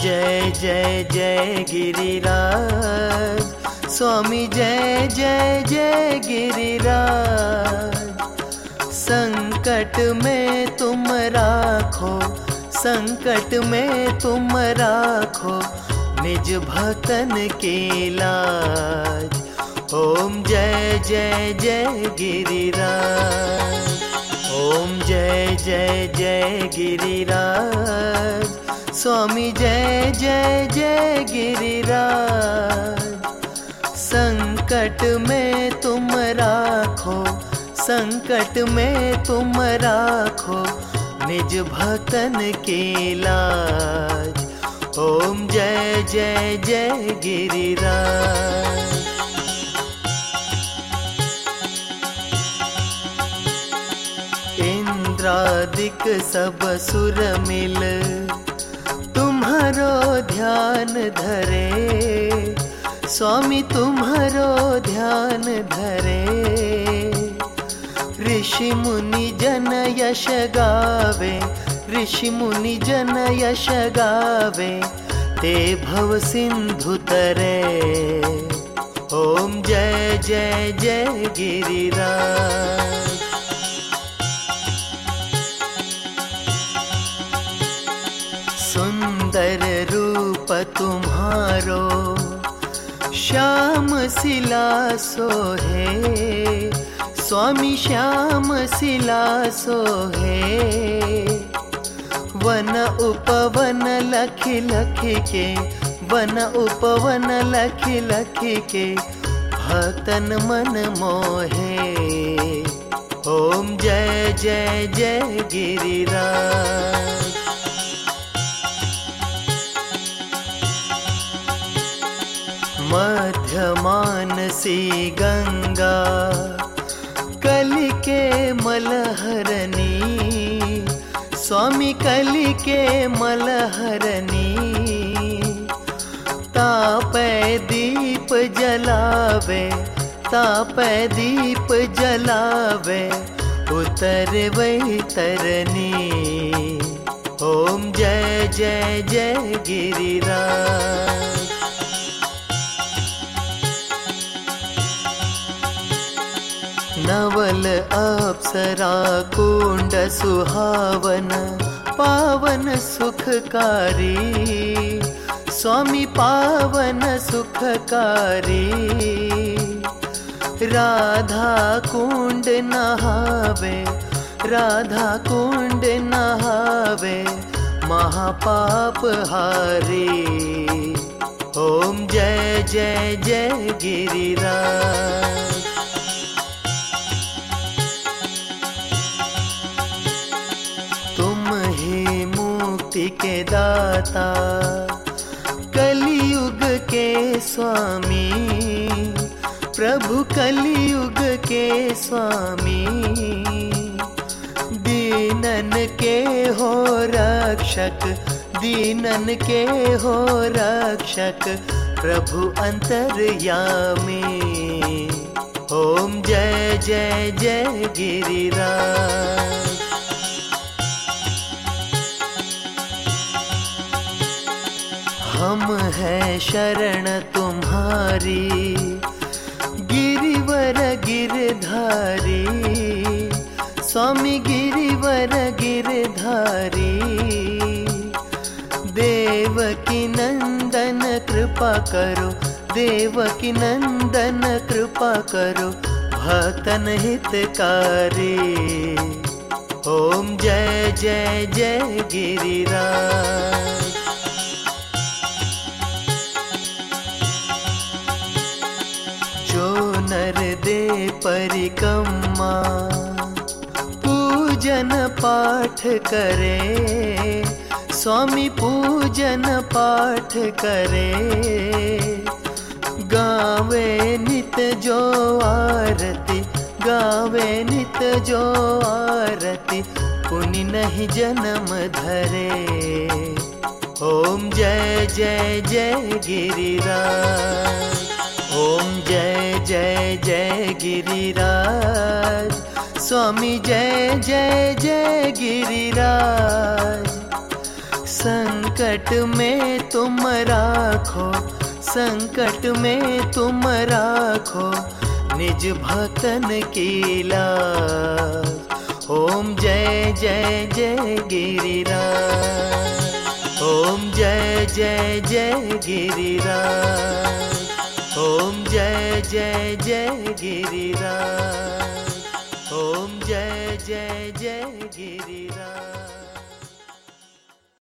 जय जय जय गिरिराज, स्वामी जय जय जय गिरिराज। संकट में तुम राखो, संकट में तुम राखो, निज भक्तन के लाज। ओम जय जय जय गिरिराज, ओम जय जय जय गिरिराज, स्वामी जय जय जय गिरिराज। संकट में तुम राखो, संकट में तुम राखो, निज भक्तन के लाज। ओम जय जय जय गिरिराज। इंद्रादिक सब सुर मिल तुम्हारो ध्यान धरे, स्वामी तुम्हारो ध्यान धरे। ऋषि मुनि जन यश गावे, ऋषि मुनि जन यश गावे, ते भव सिंधु तरे। ओम जय जय जय गिरिराज। सुंदर रूप तुम्हारो श्याम सिला सोहे, स्वामी श्याम सिला सोहे। वन उपवन लखि लखि के, वन उपवन लखि लखि के, भक्तन मन मोहे। ओम जय जय जय गिरिराज। मध्यमानसी गंगा कलि के मलहरनी, स्वामी कलि के मलहरनी। तापै दीप जलावे, तापै दीप जलावे, उतरवै तरनी। ओम जय जय जय गिरिराज। नवल अप्सरा कुंड सुहावन, पावन सुखकारी, स्वामी पावन सुखकारी। राधा कुंड नहावे, राधा कुंड नहावे, महापाप हारी। ओम जय जय जय गिरिराज। मुक्ति के दाता, कलियुग के स्वामी, प्रभु कलियुग के स्वामी। दीनन के हो रक्षक, दीनन के हो रक्षक, प्रभु अंतर्यामी। ओम जय जय जय गिरिराज। हम है शरण तुम्हारी, गिरिवर गिरधारी, स्वामी गिरिवर गिरधारी। देवकी नंदन कृपा करो, देवकी नंदन कृपा करो, भक्तन हितकारी। ओम जय जय जय गिरिराज। नर दे परिक्रमा, पूजन पाठ करे, स्वामी पूजन पाठ करे। गावे नित जो आरती, गावे नित जो आरती, पुनि नहीं जन्म धरे। ओम जय जय जय गिरिराज। ओम जय जय जय गिरिराज, स्वामी जय जय जय गिरिराज। संकट संकट में तुम राखो, संकट में तुम राखो निज भक्तन की लाज। ओम जय जय जय गिरिराज, ओम जय जय जय गिरिराज, ओम जय जय जय गिरिराज, ओम जय जय जय गिरिराज।